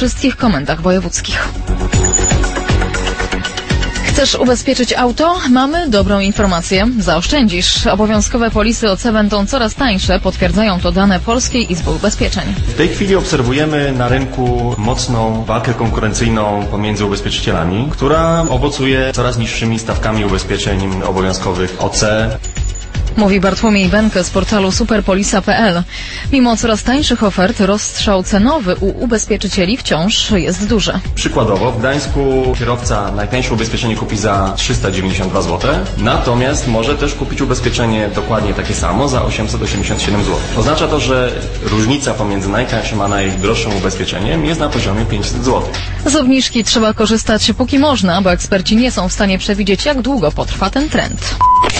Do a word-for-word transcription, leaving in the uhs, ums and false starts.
wszystkich komendach wojewódzkich. Chcesz ubezpieczyć auto? Mamy dobrą informację. Zaoszczędzisz. Obowiązkowe polisy O C będą coraz tańsze, potwierdzają to dane Polskiej Izby Ubezpieczeń. W tej chwili obserwujemy na rynku mocną walkę konkurencyjną pomiędzy ubezpieczycielami, która owocuje coraz niższymi stawkami ubezpieczeń obowiązkowych O C. Mówi Bartłomiej Benke z portalu superpolisa kropka p l. Mimo coraz tańszych ofert, rozstrzał cenowy u ubezpieczycieli wciąż jest duży. Przykładowo w Gdańsku kierowca najtańsze ubezpieczenie kupi za trzysta dziewięćdziesiąt dwa złote, natomiast może też kupić ubezpieczenie dokładnie takie samo za osiemset osiemdziesiąt siedem złotych. Oznacza to, że różnica pomiędzy najtańszym a najdroższym ubezpieczeniem jest na poziomie pięćset złotych. Z obniżki trzeba korzystać póki można, bo eksperci nie są w stanie przewidzieć, jak długo potrwa ten trend.